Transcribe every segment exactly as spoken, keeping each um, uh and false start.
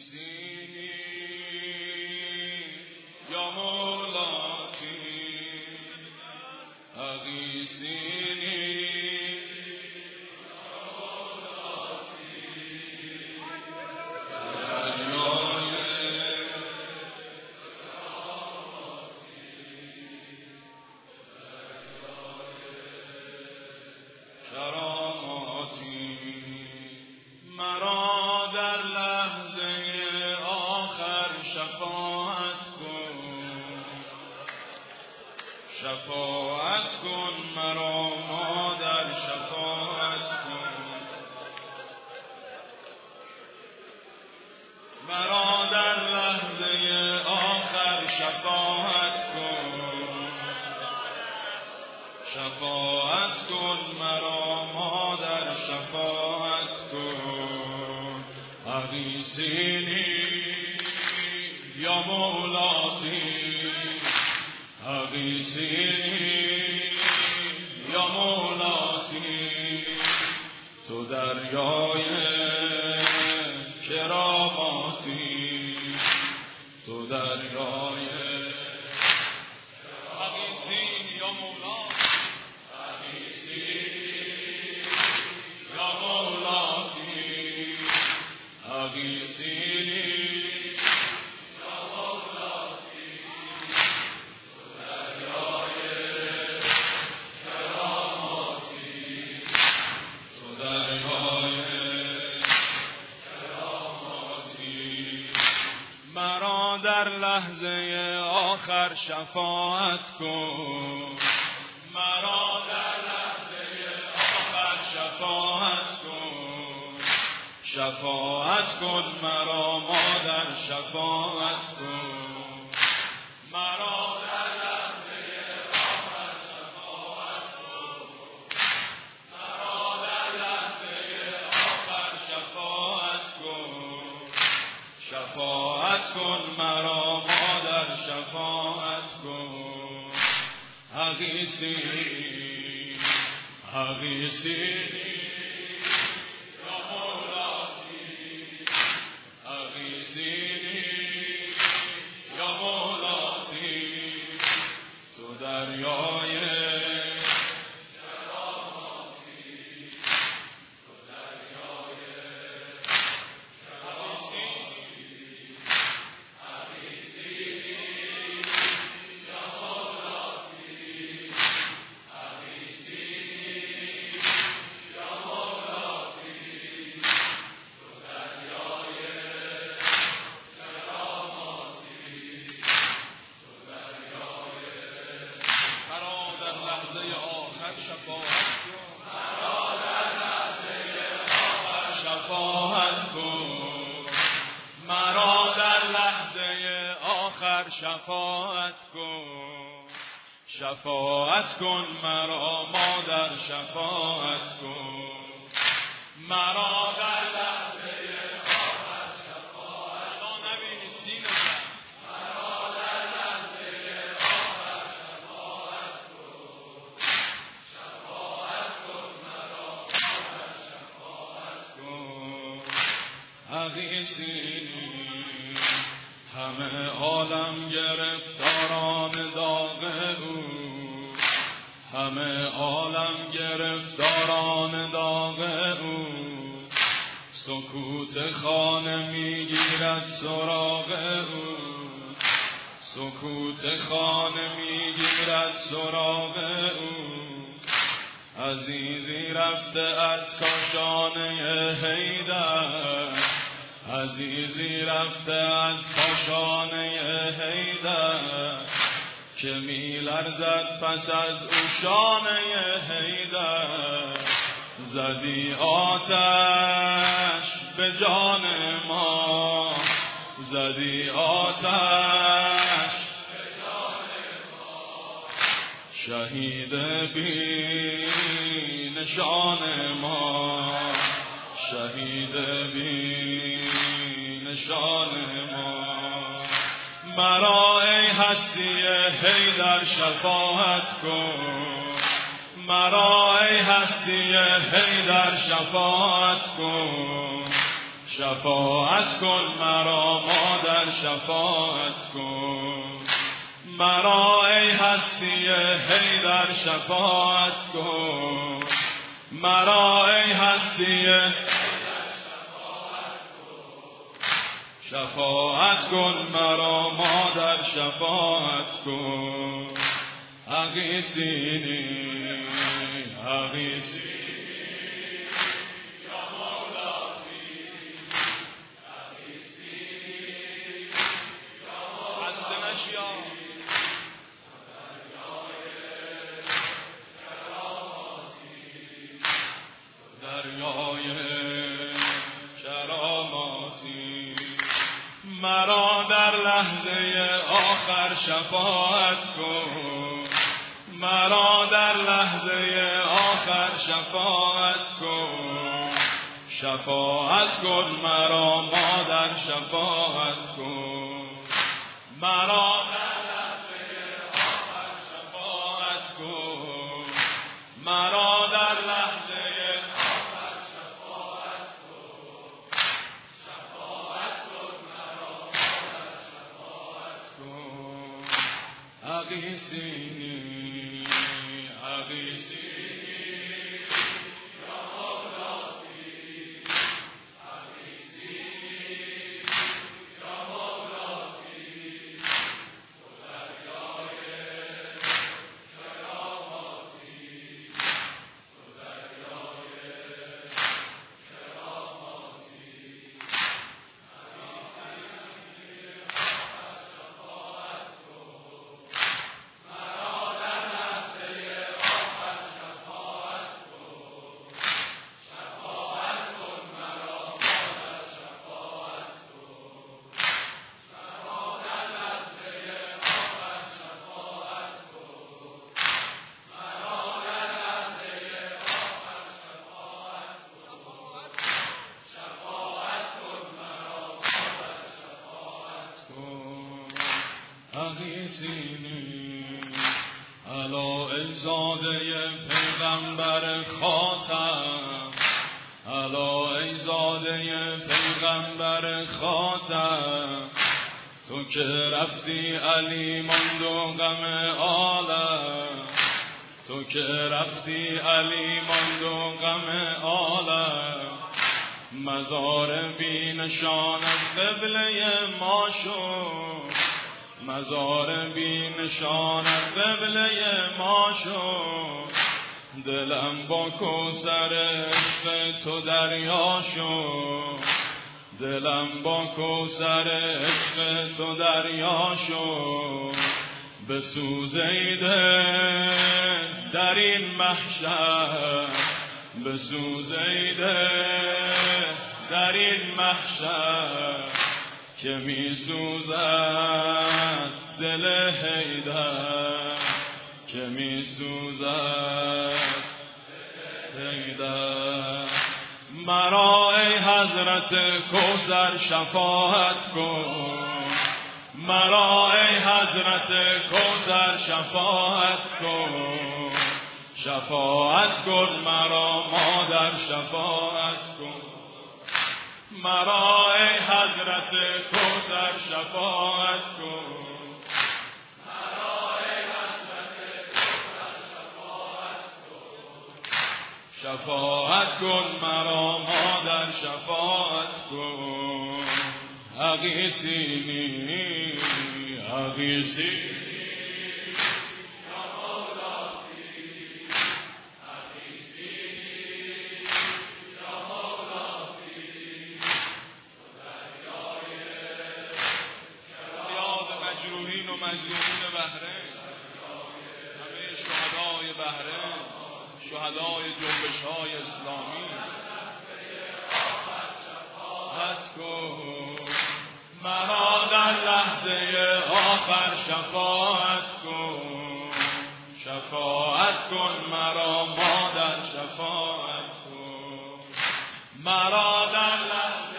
اغیثینی یا مولاتی اغیثینی مرا در لحظه آخر شفاعت کن، شفاعت کن مرا مادر شفاعت کن، مرا در لحظه آخر شفاعت کن، شفاعت کن مرا مادر شفاعت کن. اغیثینی یا مولاتی اغیثینی یا مولاتی تو دریای کراماتی، تو دریای اغیثینی یا مولاتی یا مولاتی اغیثینی یا مولاتی تو دریای کراماتی، تو دریای کراماتی مرا در لحظه آخر شفاعت کن، مرا در شفاعت کن، شفاعت کن مرا مادر شفاعت کن، مرا در لحظه آخر شفاعت کن، مرا در لحظه آخر شفاعت کن، شفاعت کن مرا مادر شفاعت کن. اغیثینی اغیثینی یا مولاتی اغیثینی یا مولاتی تو دریای کراماتی، تو دریای کراماتی اغیثینی یا مولاتی شفاعت کن، مرا در لحظه آخر شفاعت کن، شفاعت کن مرا مادر شفاعت کن، مرا در لحظه آخر شفاعت کن. نبینی سینه جان مرا در لحظه آخر شفاعت کن، شفاعت کن مرا مادر شفاعت کن. اغیثینی همه عالم گرفتاران داغ او، همه عالم گرفتاران داغ او، سکوت خانه میگیرد سراغ او، سکوت خانه میگیرد سراغ او. عزیزی رفته از کاشانه حیدر، عزیزی رفته از کاشانه حیدر، که می لرزد پس از او شانه حیدر. زدی آتش به جان ما، زدی آتش به جان ما، شهید بی نشان ما، شهید بی نشان ما. مرا ای هستی حیدر شفاعت کن، مرا ای هستی حیدر شفاعت کن، شفاعت کن مرا مادر، شفاعت کن مرا ای هستی حیدر، شفاعت کن مرا ای هستی حیدر، شفاعت کن مرا مادر، شفاعت کن اغیثینی اغیثینی مرا در لحظه آخر شفاعت کن مرا در لحظه آخر شفاعت کن شفاعت کن مرا مادر، شفاعت کن مرا در لحظه آخر شفاعت کن مرا در لحظه آخر شفاعت کن شفاعت کن مرا مادر، شفاعت کن اغیثینی اغیثینی اغیثینی علا ایزاده پیغمبر خاتم علا ایزاده پیغمبر خاتم تو که رفتی علی ماند و غم عالم تو که رفتی علی ماند و غم عالم مزار بی نشان از قبله ما شد مزار بی نشان از قبله ما شد دلم با کوثر عشق تو دریا شد دلم با کوثر عشق تو دریا شد بسوزیده در این محشر بسوزیده در این محشر که می سوزد دل حیدر که می سوزد حیدر مرا ای حضرت کوثر شفاعت کن مرا ای حضرت کوثر شفاعت کن شفاعت کن مرا مادر، شفاعت کن مرا ای حضرت کوثر شفاعت کن مرا ای حضرت کوثر شفاعت کن شفاعت کن مرا مادر، شفاعت کن اغیثینی اغیثینی مظلومین بحرین همه شهدای بحرین شهدای جنبش های اسلامی شفاعت کن مرا در لحظه آخر شفاعت کن شفاعت کن مرا مادر، شفاعت کن مرا در لحظه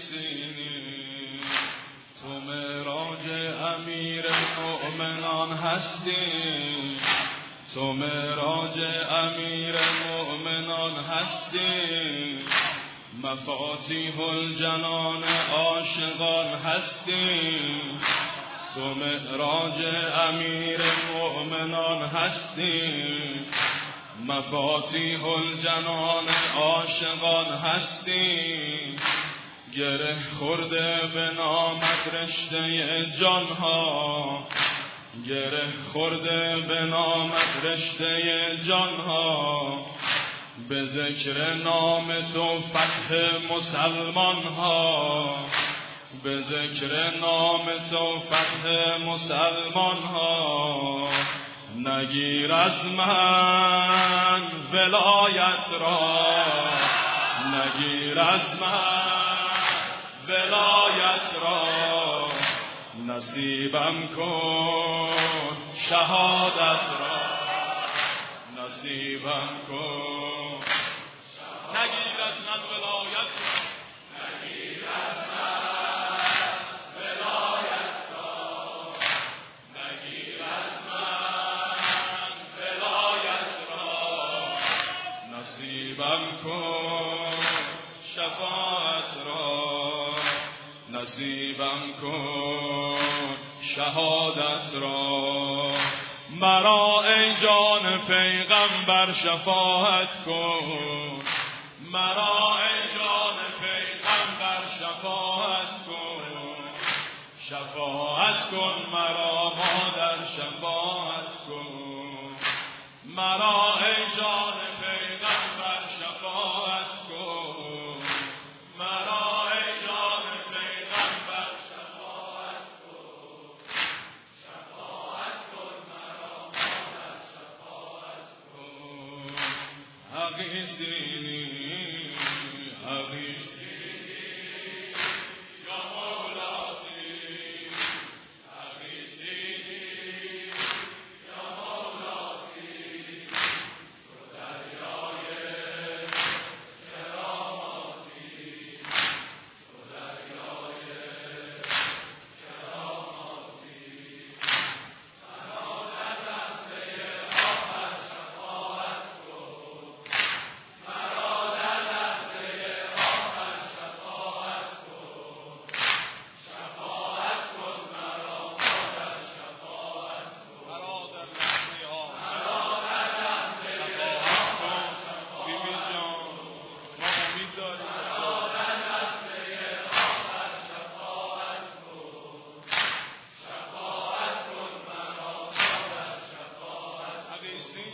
سینی تو معراج امیر مؤمنان هستی تو معراج امیر مؤمنان هستی مفاتیح الجنان عاشقان هستی تو معراج امیر مؤمنان هستی مفاتیح الجنان عاشقان هستی گره خورده به نامت رشته جانها گره خورده به نامت رشته جانها به ذکر نام تو فتح مسلمان ها به ذکر نام تو فتح مسلمان ها نگیر از من ولایت را نگیر از من ولایت را نصیبم کن شهادت را نصیبم کن نگیر از من ولایت را نگیر از من ولایت را نگیر از من ولایت را نصیبم کن شفاعت را نصیبم کن شهادت را مرا ای جان پیغمبر شفاعت کن مرا ای جان پیغمبر شفاعت کن شفاعت کن مرا مادر شفاعت کن مرا ای جان پیغمبر شفاعت کن مرا ای جان پیغمبر شفاعت کن شفاعت کن مرا مادر شفاعت کن حقی سینی حقی سینی یا مولاتی حقی سینی یا مولاتی تو دریای کراماتی تو دریای کراماتی مرا در لحظه آخر شفاعت کن مرا در لحظه آخر شفاعت کن شفاعت کن مرا مادر شفاعت کن مرا در لحظه آخر مرا در لحظه آخر بیبی جان ما امید داریم مرا در لحظه آخر شفاعت کن شفاعت کن مرا مادر شفاعت حقیقی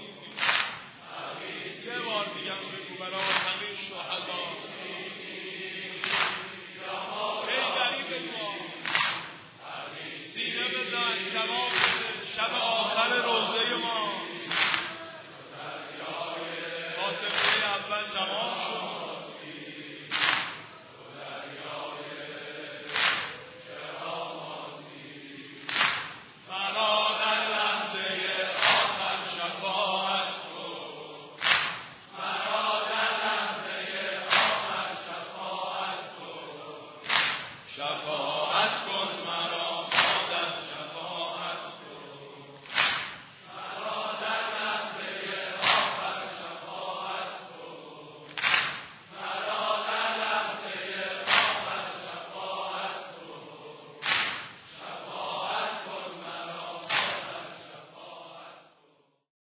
یه بار دیگم بگو برای همه شهدا ای غریب ما سینه بزن جواب بده شب آخر روزه ما خاتمه اول تمام شد مرا در لحظه آخر شفاعت کن مرا در لحظه آخر شفاعت کن شفاعت کن